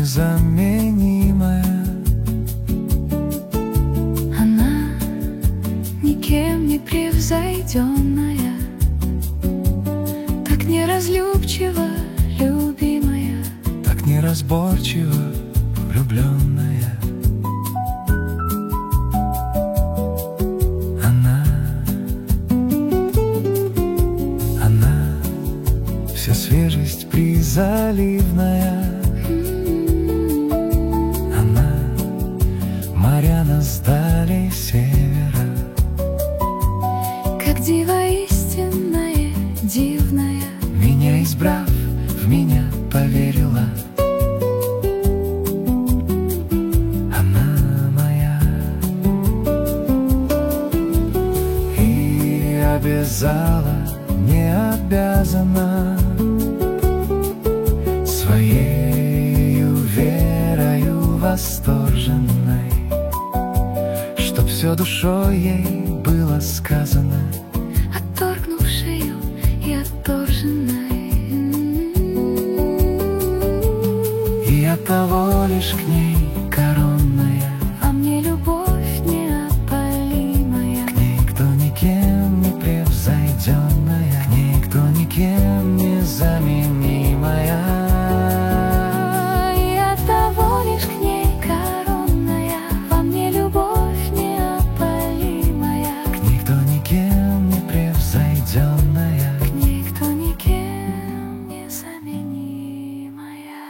незаменимая. Она никем не превзойденная, так неразлюбчива, любимая, так неразборчиво влюбленная. Она вся свежесть призаливная. Она Марьяна с далей севера, как дива истинная, дивная. меня избрав, в меня поверила. Она моя и обязала, не обязана, своею верою восторженной, чтоб все душой ей было сказано, Отторгнувшею и отторженной. и оттого лишь к ней коронная. А мне любовь неопалимая, К ней кто никем не превзойденная, к ней кто никем не заменимая. и оттого лишь к ней коронная. Во мне любовь неопалимая, К ней кто никем не превзойденная, к ней кто никем не заменимая.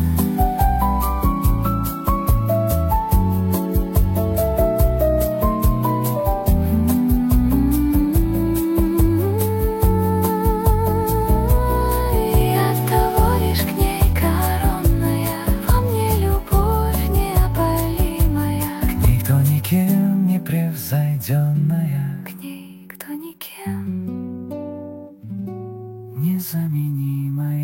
И оттого лишь к ней коронная. Во мне любовь неопалимая, к ней кто никем не превзойденная, к ней кто никем незаменимая.